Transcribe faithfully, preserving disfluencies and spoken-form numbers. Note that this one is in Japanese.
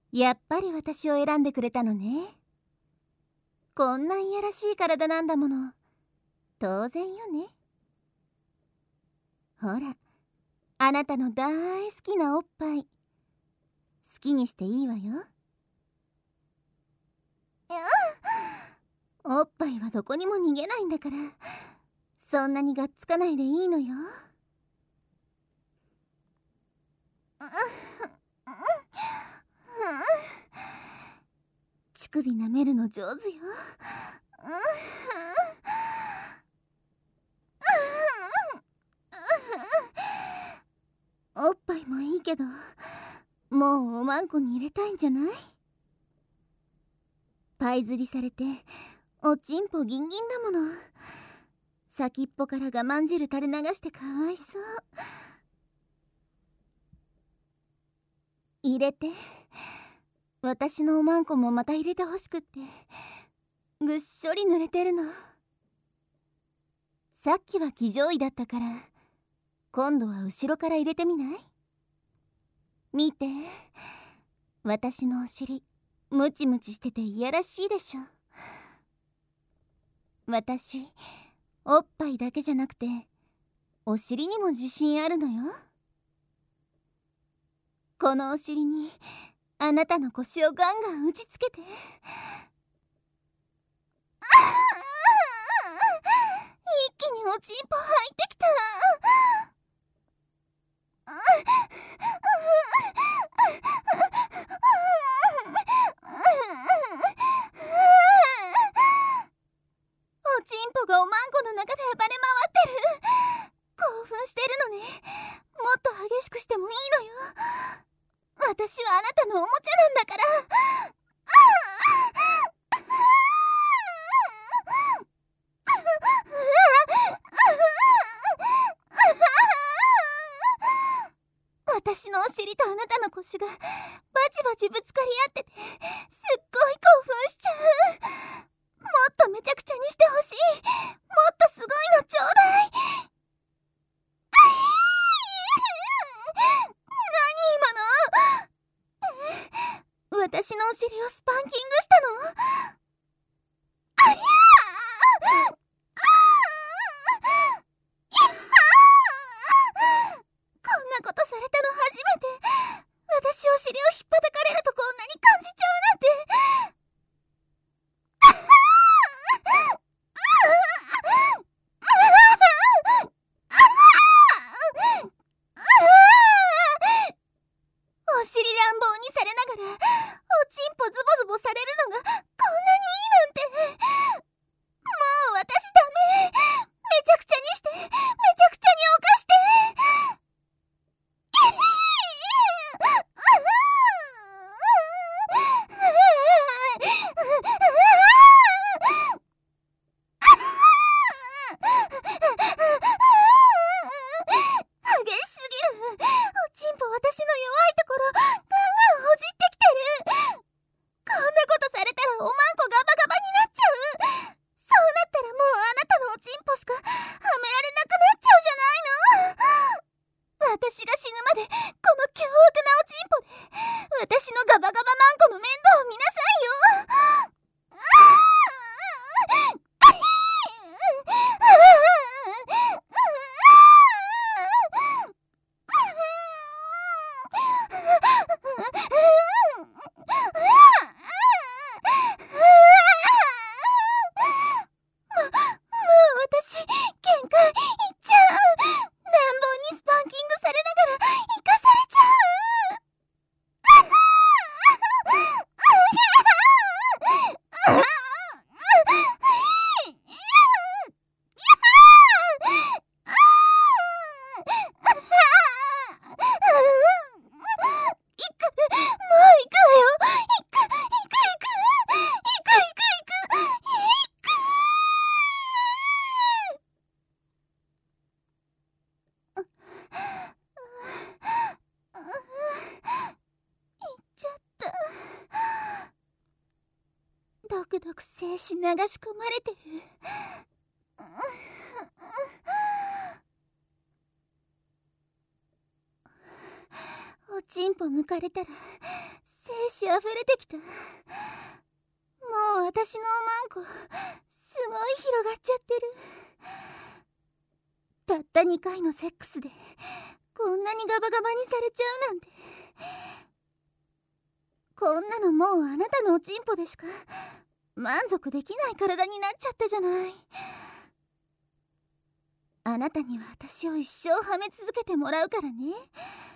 やっぱり私を選んでくれたのね。こんないやらしい体なんだもの。当然よね。ほら、あなたの大好きなおっぱい、好きにしていいわよ。おっぱいはどこにも逃げないんだから、そんなにがっつかないでいいのよ。乳首舐めるの上手よ。おっぱいもいいけど、もうおまんこに入れたいんじゃない？パイ釣りされておちんぽギンギンだもの。先っぽから我慢汁垂れ流してかわいそう。入れて。私のおまんこもまた入れてほしくって、ぐっしょり濡れてるの。さっきは騎乗位だったから、今度は後ろから入れてみない？見て、私のお尻ムチムチしてていやらしいでしょ。私おっぱいだけじゃなくてお尻にも自信あるのよ。このお尻にあなたの腰をガンガン打ちつけて。一気におちんぽ入ってきた。おちんぽがおまんこの中で暴れ回ってる。興奮してるのね。もっと激しくしてもいいのよ。私はあなたのおもちゃなんだから。私のお尻とあなたの腰がバチバチぶつかり合ってて、すっごい興奮しちゃう。もっとめちゃくちゃにしてほしい。もっとすごいのちょうだい。何今の？私のお尻をスパンキングしたの？あいやー！こんなことされたの初めて。私お尻をひっぱたかれるとこんなに感じちゃうなんて。お尻乱暴にされながらおちんぽズボズボされるのがこんなにいいなんて。もう私ダメ。めちゃくちゃにして、めちゃくちゃに犯して。激しすぎる。おちんぽ私の弱いところガンガンほじってきてる。こんなことされたらおまんこガバガバになっちゃう。そうなったらもうあなたのおちんぽしかはめられなくなっちゃうじゃないの。私が死ぬまでこの凶悪なおちんぽで私のガバガバマンコの面倒を見なさいよ。私、限界いっちゃう。乱暴にスパンキングされながら生かされちゃう。ドクドク精子流し込まれてる。おちんぽ抜かれたら精子あふれてきた。もう私のおまんこすごい広がっちゃってる。たったにかいのセックスでこんなにガバガバにされちゃうなんて。こんなのもうあなたのおちんぽでしか満足できない体になっちゃったじゃない。あなたには私を一生はめ続けてもらうからね。